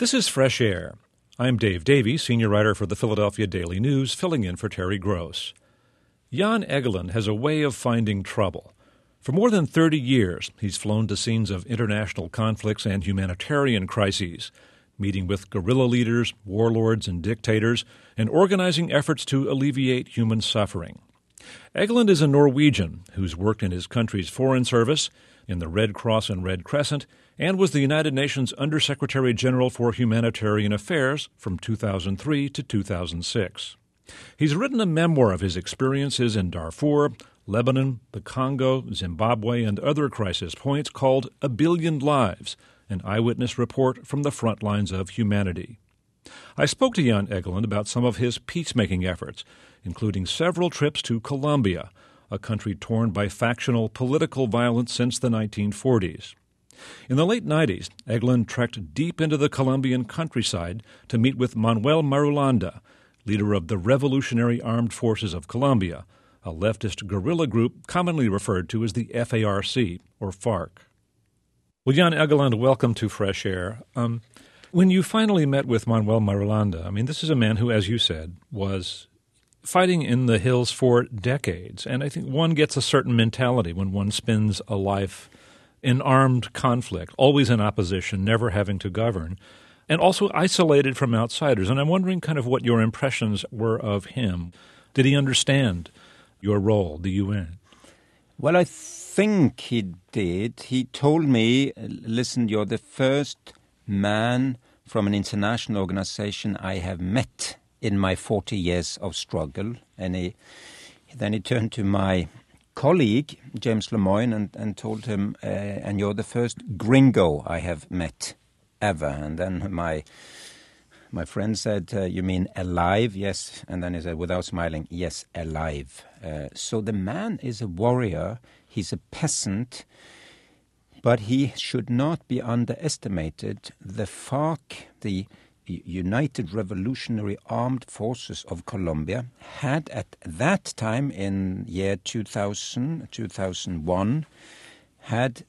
This is Fresh Air. I'm Dave Davey, senior writer for the Philadelphia Daily News, filling in for Terry Gross. Jan Egeland has a way of finding trouble. For more than 30 years, he's flown to scenes of international conflicts and humanitarian crises, meeting with guerrilla leaders, warlords, and dictators, and organizing efforts to alleviate human suffering. Egeland is a Norwegian who's worked in his country's foreign service, in the Red Cross and Red Crescent, and was the United Nations Undersecretary General for Humanitarian Affairs from 2003 to 2006. He's written a memoir of his experiences in Darfur, Lebanon, the Congo, Zimbabwe, and other crisis points called A Billion Lives, an eyewitness report from the front lines of humanity. I spoke to Jan Egeland about some of his peacemaking efforts, including several trips to Colombia, a country torn by factional political violence since the 1940s. In the late 90s, Egeland trekked deep into the Colombian countryside to meet with Manuel Marulanda, leader of the Revolutionary Armed Forces of Colombia, a leftist guerrilla group commonly referred to as the FARC, or FARC. Well, Jan Egeland, welcome to Fresh Air. When you finally met with Manuel Marulanda, this is a man who, as you said, was fighting in the hills for decades. And I think one gets a certain mentality when one spends a life in armed conflict, always in opposition, never having to govern, and also isolated from outsiders. And I'm wondering kind of what your impressions were of him. Did he understand your role, the UN? Well, I think he did. He told me, listen, you're the first man from an international organization I have met in my 40 years of struggle. And then he turned to my colleague, James Lemoyne, and told him, and you're the first gringo I have met ever. And then my friend said, you mean alive? Yes. And then he said, without smiling, yes, alive. So the man is a warrior. He's a peasant. But he should not be underestimated. The FARC, the United Revolutionary Armed Forces of Colombia, had at that time in year 2000, 2001, had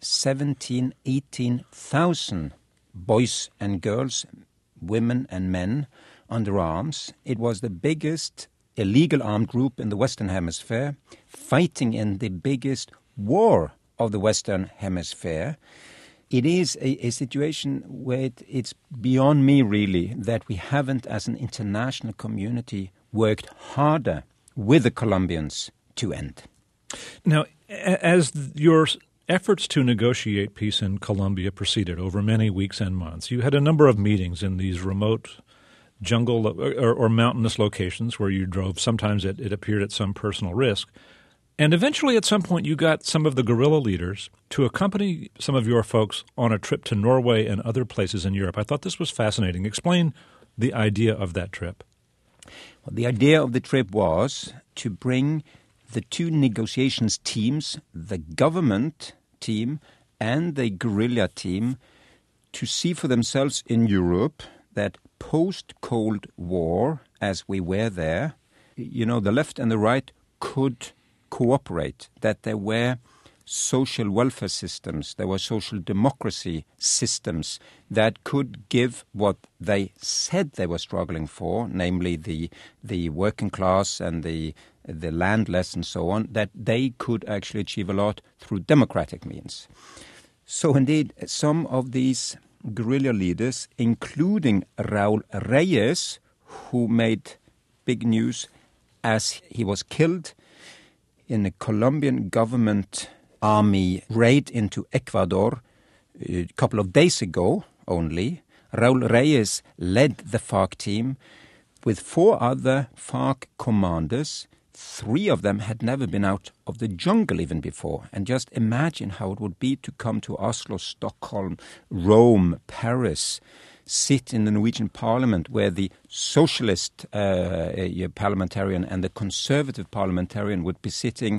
18,000 boys and girls, women and men under arms. It was the biggest illegal armed group in the Western Hemisphere, fighting in the biggest war of the Western Hemisphere. It is a situation where it's beyond me, really, that we haven't, as an international community, worked harder with the Colombians to end. Now, as your efforts to negotiate peace in Colombia proceeded over many weeks and months, you had a number of meetings in these remote jungle or mountainous locations where you drove. Sometimes it appeared at some personal risk. And eventually, at some point, you got some of the guerrilla leaders to accompany some of your folks on a trip to Norway and other places in Europe. I thought this was fascinating. Explain the idea of that trip. Well, the idea of the trip was to bring the two negotiations teams, the government team and the guerrilla team, to see for themselves in Europe that post-Cold War, as we were there, the left and the right could cooperate, that there were social welfare systems, there were social democracy systems that could give what they said they were struggling for, namely the working class and the landless and so on, that they could actually achieve a lot through democratic means. So indeed, some of these guerrilla leaders, including Raul Reyes, who made big news as he was killed in a Colombian government army raid into Ecuador a couple of days ago only. Raul Reyes led the FARC team with 4 other FARC commanders. 3 of them had never been out of the jungle even before. And just imagine how it would be to come to Oslo, Stockholm, Rome, Paris, sit in the Norwegian parliament where the socialist parliamentarian and the conservative parliamentarian would be sitting,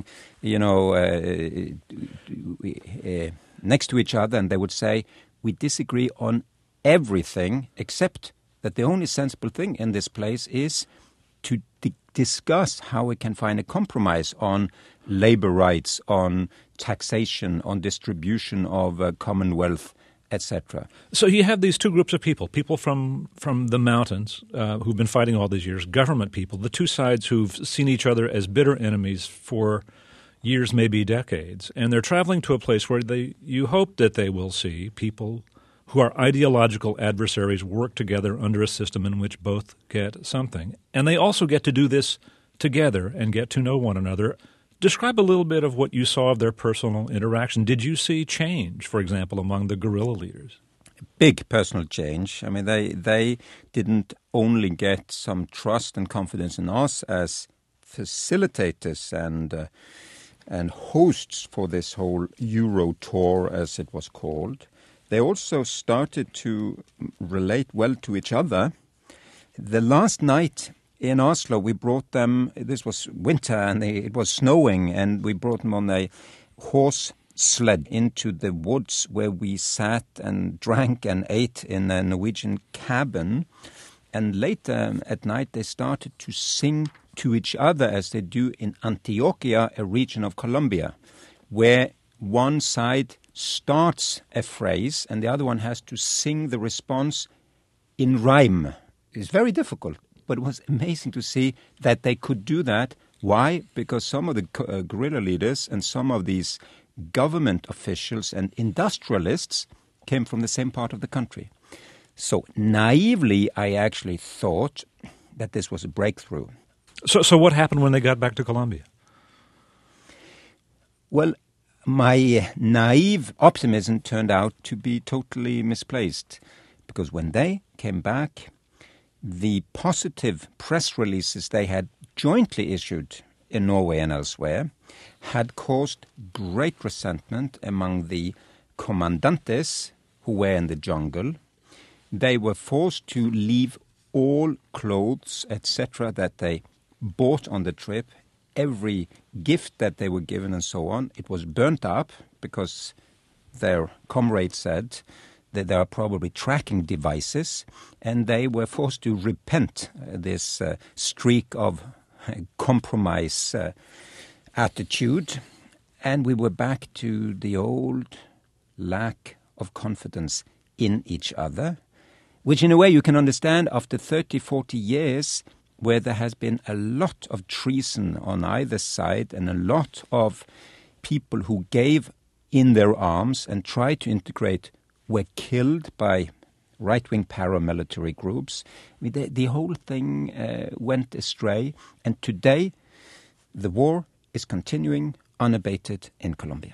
next to each other, and they would say, we disagree on everything except that the only sensible thing in this place is to discuss how we can find a compromise on labor rights, on taxation, on distribution of commonwealth etc. So you have these two groups of people from the mountains who've been fighting all these years, government people, the two sides who've seen each other as bitter enemies for years, maybe decades, and they're traveling to a place where you hope that they will see people who are ideological adversaries work together under a system in which both get something. And they also get to do this together and get to know one another. Describe a little bit of what you saw of their personal interaction. Did you see change, for example, among the guerrilla leaders? Big personal change. I mean, they didn't only get some trust and confidence in us as facilitators and hosts for this whole Euro tour, as it was called. They also started to relate well to each other. The last night in Oslo, we brought them, this was winter and it was snowing, and we brought them on a horse sled into the woods where we sat and drank and ate in a Norwegian cabin. And later at night, they started to sing to each other as they do in Antioquia, a region of Colombia, where one side starts a phrase and the other one has to sing the response in rhyme. It's very difficult, but it was amazing to see that they could do that. Why? Because some of the guerrilla leaders and some of these government officials and industrialists came from the same part of the country. So naively, I actually thought that this was a breakthrough. So what happened when they got back to Colombia? Well, my naive optimism turned out to be totally misplaced, because when they came back, the positive press releases they had jointly issued in Norway and elsewhere had caused great resentment among the commandantes who were in the jungle. They were forced to leave all clothes, etc., that they bought on the trip. Every gift that they were given and so on, it was burnt up because their comrades said that there are probably tracking devices, and they were forced to repent this streak of compromise attitude. And we were back to the old lack of confidence in each other, which in a way you can understand after 30, 40 years where there has been a lot of treason on either side and a lot of people who gave in their arms and tried to integrate were killed by right-wing paramilitary groups. I mean, the whole thing went astray, and today the war is continuing unabated in Colombia.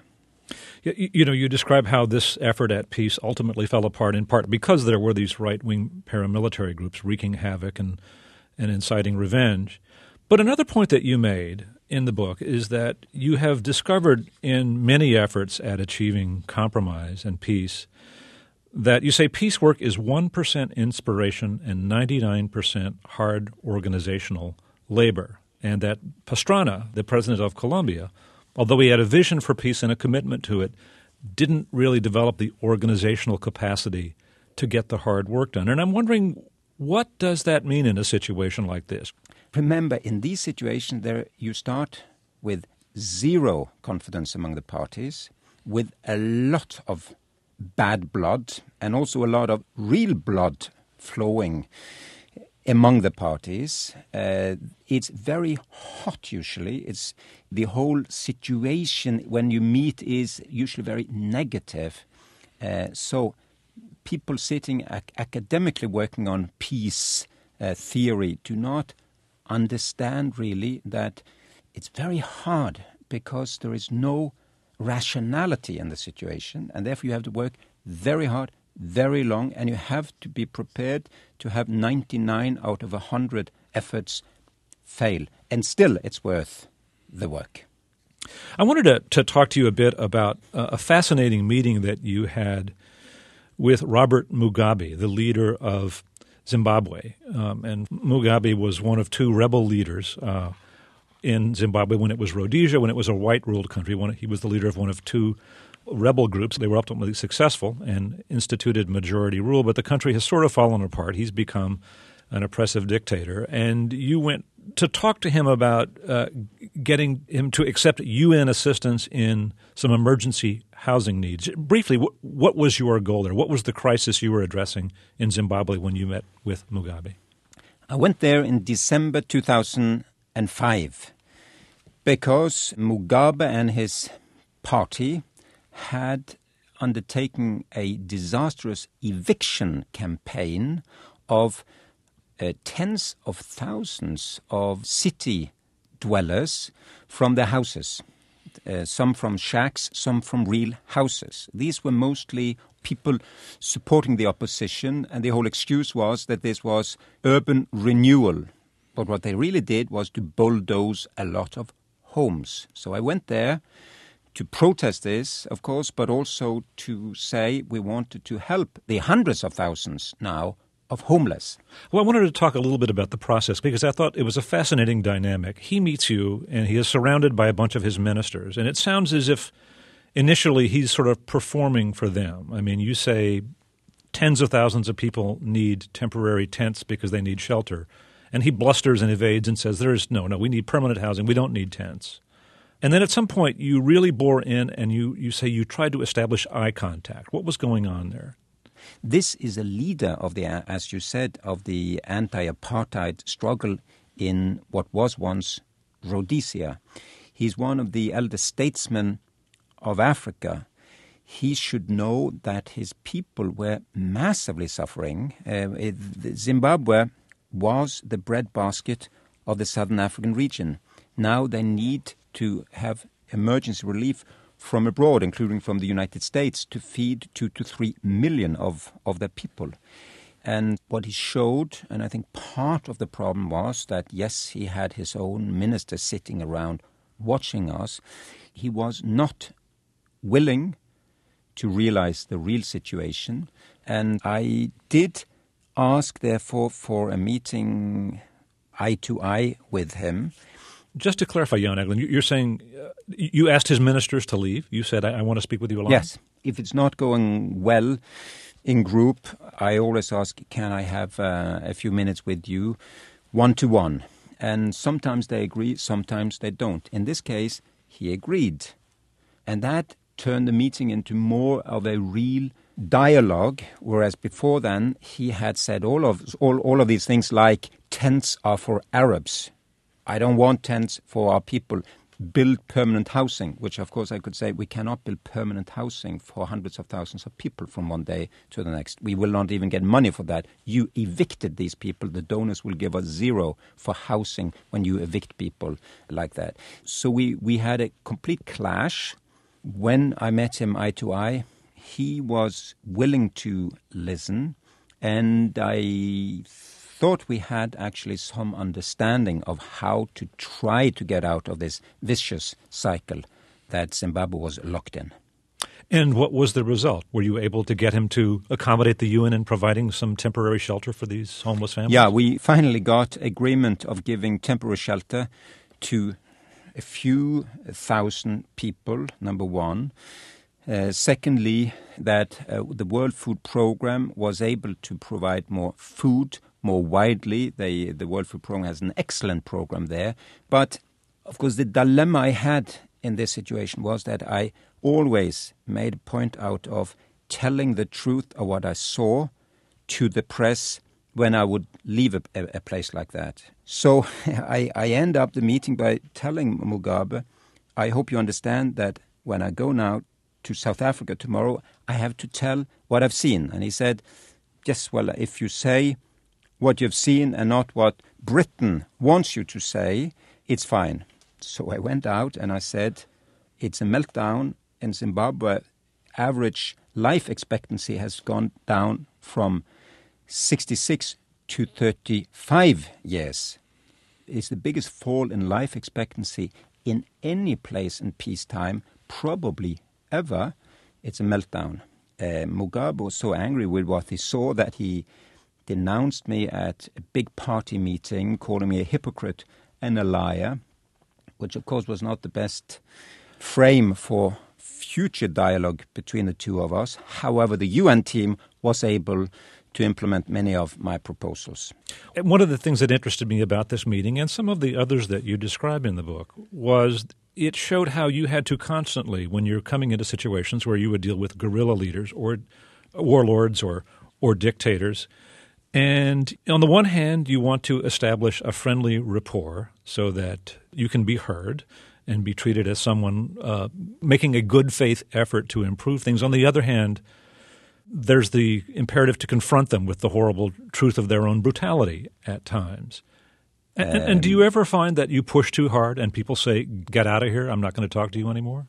You describe how this effort at peace ultimately fell apart in part because there were these right-wing paramilitary groups wreaking havoc and inciting revenge. But another point that you made in the book is that you have discovered in many efforts at achieving compromise and peace that you say peace work is 1% inspiration and 99% hard organizational labor, and that Pastrana, the president of Colombia, although he had a vision for peace and a commitment to it, didn't really develop the organizational capacity to get the hard work done. And I'm wondering, what does that mean in a situation like this? Remember, in these situations, you start with zero confidence among the parties, with a lot of bad blood and also a lot of real blood flowing among the parties. It's very hot usually. It's the whole situation when you meet is usually very negative. So people sitting academically working on peace theory do not understand really that it's very hard because there is no rationality in the situation, and therefore you have to work very hard, very long, and you have to be prepared to have 99 out of 100 efforts fail. And still it's worth the work. I wanted to talk to you a bit about a fascinating meeting that you had with Robert Mugabe, the leader of Zimbabwe. And Mugabe was one of two rebel leaders in Zimbabwe when it was Rhodesia, when it was a white-ruled country. He was the leader of one of two rebel groups. They were ultimately successful and instituted majority rule, but the country has sort of fallen apart. He's become an oppressive dictator. And you went to talk to him about getting him to accept UN assistance in some emergency housing needs. Briefly, what was your goal there? What was the crisis you were addressing in Zimbabwe when you met with Mugabe? I went there in December 2005 because Mugabe and his party had undertaken a disastrous eviction campaign of tens of thousands of city dwellers from their houses, some from shacks, some from real houses. These were mostly people supporting the opposition, and the whole excuse was that this was urban renewal. But what they really did was to bulldoze a lot of homes. So I went there to protest this, of course, but also to say we wanted to help the hundreds of thousands now of homeless. Well, I wanted to talk a little bit about the process because I thought it was a fascinating dynamic. He meets you, and he is surrounded by a bunch of his ministers, and it sounds as if initially he's sort of performing for them. I mean, you say tens of thousands of people need temporary tents because they need shelter, and he blusters and evades and says, no, we need permanent housing. We don't need tents. And then at some point you really bore in and you say you tried to establish eye contact. What was going on there? This is a leader of the, as you said, of the anti-apartheid struggle in what was once Rhodesia. He's one of the elder statesmen of Africa. He should know that his people were massively suffering. Zimbabwe was the breadbasket of the southern African region. Now they need to have emergency relief from abroad, including from the United States, to feed 2 to 3 million of their people. And what he showed, and I think part of the problem was that, yes, he had his own ministers sitting around watching us. He was not willing to realize the real situation. And I did ask, therefore, for a meeting eye to eye with him. Just to clarify, Jan Egeland, you're saying you asked his ministers to leave. You said, I want to speak with you alone. Yes. If it's not going well in group, I always ask, can I have a few minutes with you one-to-one? And sometimes they agree, sometimes they don't. In this case, he agreed. And that turned the meeting into more of a real dialogue, whereas before then he had said all of these things like tents are for Arabs. I don't want tents for our people. Build permanent housing, which of course I could say we cannot build permanent housing for hundreds of thousands of people from one day to the next. We will not even get money for that. You evicted these people. The donors will give us zero for housing when you evict people like that. So we had a complete clash. When I met him eye to eye, he was willing to listen, and I thought we had actually some understanding of how to try to get out of this vicious cycle that Zimbabwe was locked in. And what was the result? Were you able to get him to accommodate the UN in providing some temporary shelter for these homeless families? Yeah, we finally got agreement of giving temporary shelter to a few thousand people, number one. Secondly, that the World Food Programme was able to provide more food more widely. The World Food Programme has an excellent program there. But, of course, the dilemma I had in this situation was that I always made a point out of telling the truth of what I saw to the press when I would leave a place like that. So I end up the meeting by telling Mugabe, I hope you understand that when I go now to South Africa tomorrow, I have to tell what I've seen. And he said, yes, well, if you say what you've seen and not what Britain wants you to say, it's fine. So I went out and I said, it's a meltdown in Zimbabwe. Average life expectancy has gone down from 66 to 35 years. It's the biggest fall in life expectancy in any place in peacetime, probably ever. It's a meltdown. Mugabe was so angry with what he saw that he denounced me at a big party meeting, calling me a hypocrite and a liar, which of course was not the best frame for future dialogue between the two of us. However, the UN team was able to implement many of my proposals. And one of the things that interested me about this meeting, and some of the others that you describe in the book, was it showed how you had to constantly, when you're coming into situations where you would deal with guerrilla leaders or warlords or dictators, and on the one hand, you want to establish a friendly rapport so that you can be heard and be treated as someone making a good faith effort to improve things. On the other hand, there's the imperative to confront them with the horrible truth of their own brutality at times. And do you ever find that you push too hard and people say, get out of here, I'm not going to talk to you anymore?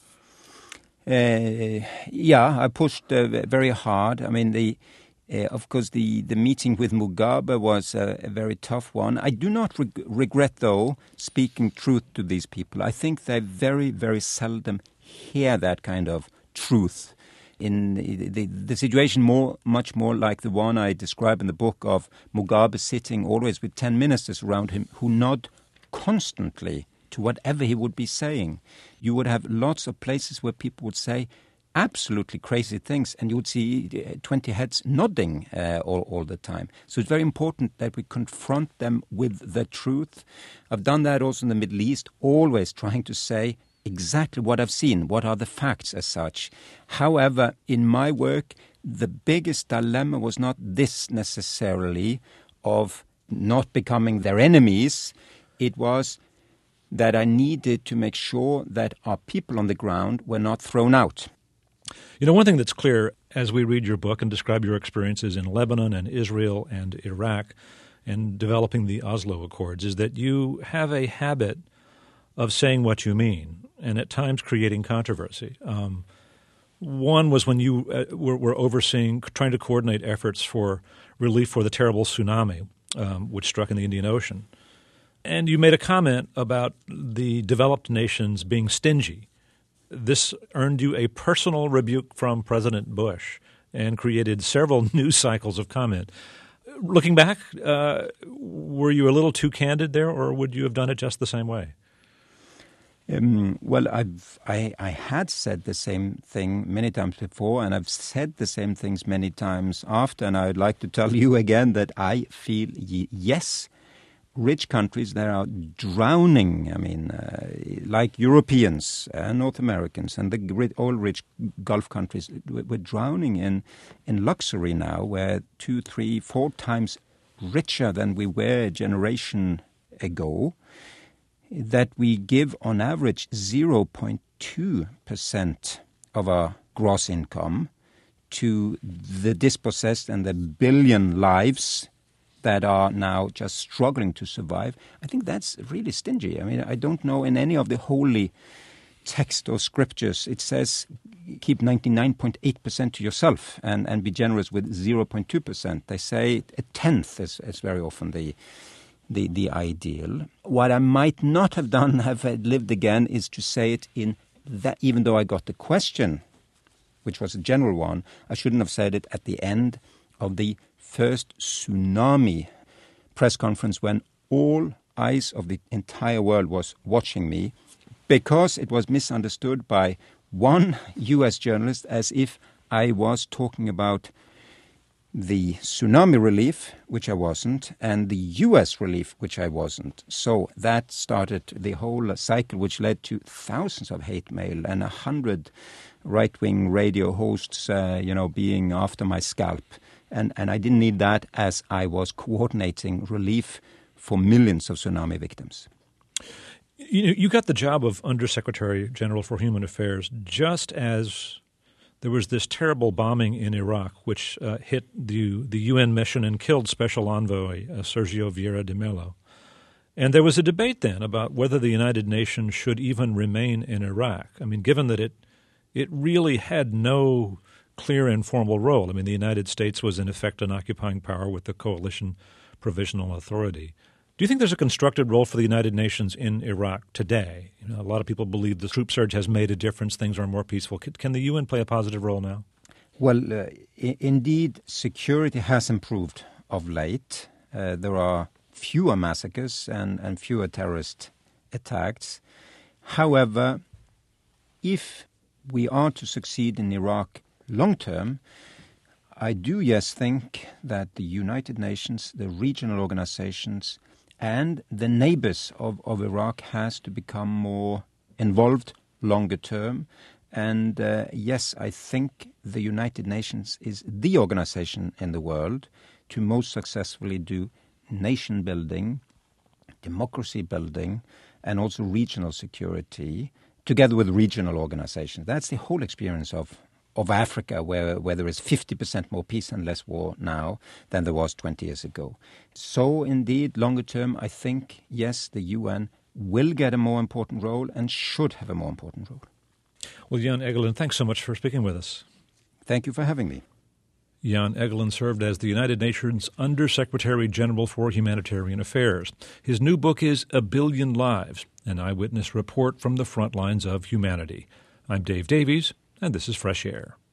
Yeah, I pushed very hard. I mean, of course, the meeting with Mugabe was a very tough one. I do not regret, though, speaking truth to these people. I think they very, very seldom hear that kind of truth. In the situation much more like the one I describe in the book of Mugabe sitting always with 10 ministers around him who nod constantly to whatever he would be saying. You would have lots of places where people would say absolutely crazy things, and you would see 20 heads nodding all the time. So it's very important that we confront them with the truth. I've done that also in the Middle East, always trying to say exactly what I've seen, what are the facts as such. However, in my work, the biggest dilemma was not this necessarily of not becoming their enemies. It was that I needed to make sure that our people on the ground were not thrown out. You know, one thing that's clear as we read your book and describe your experiences in Lebanon and Israel and Iraq and developing the Oslo Accords is that you have a habit of saying what you mean and at times creating controversy. One was when you were overseeing, trying to coordinate efforts for relief for the terrible tsunami which struck in the Indian Ocean. And you made a comment about the developed nations being stingy. This earned you a personal rebuke from President Bush and created several news cycles of comment. Looking back, were you a little too candid there, or would you have done it just the same way? Well, I had said the same thing many times before, and I've said the same things many times after, and I would like to tell you again that I feel, yes, rich countries that are drowning, I mean, like Europeans and North Americans and the all rich Gulf countries, we're drowning in luxury now. We're 2, 3, 4 times richer than we were a generation ago. That we give on average 0.2% of our gross income to the dispossessed and the billion lives that are now just struggling to survive. I think that's really stingy. I mean, I don't know in any of the holy text or scriptures it says keep 99.8% to yourself and be generous with 0.2%. They say a tenth is very often the ideal. What I might not have done, have lived again, is to say it in that, even though I got the question, which was a general one, I shouldn't have said it at the end of the first tsunami press conference when all eyes of the entire world was watching me, because it was misunderstood by one U.S. journalist as if I was talking about the tsunami relief, which I wasn't, and the U.S. relief, which I wasn't. So that started the whole cycle, which led to thousands of hate mail and 100 right-wing radio hosts, being after my scalp. And I didn't need that as I was coordinating relief for millions of tsunami victims. You got the job of Undersecretary General for Human Affairs just as there was this terrible bombing in Iraq, which hit the UN mission and killed Special Envoy Sergio Vieira de Mello. And there was a debate then about whether the United Nations should even remain in Iraq. I mean, given that it really had no clear and formal role. I mean, the United States was in effect an occupying power with the Coalition Provisional Authority. Do you think there's a constructed role for the United Nations in Iraq today? You know, a lot of people believe the troop surge has made a difference. Things are more peaceful. Can the UN play a positive role now? Well, indeed, security has improved of late. There are fewer massacres and fewer terrorist attacks. However, if we are to succeed in Iraq long term, I do, yes, think that the United Nations, the regional organizations, and the neighbors of Iraq has to become more involved longer term. And yes, I think the United Nations is the organization in the world to most successfully do nation building, democracy building, and also regional security, together with regional organizations. That's the whole experience of Africa, where there is 50% more peace and less war now than there was 20 years ago. So indeed, longer term, I think, yes, the UN will get a more important role and should have a more important role. Well, Jan Egeland, thanks so much for speaking with us. Thank you for having me. Jan Egeland served as the United Nations Under-Secretary General for Humanitarian Affairs. His new book is A Billion Lives, an eyewitness report from the front lines of humanity. I'm Dave Davies, and this is Fresh Air.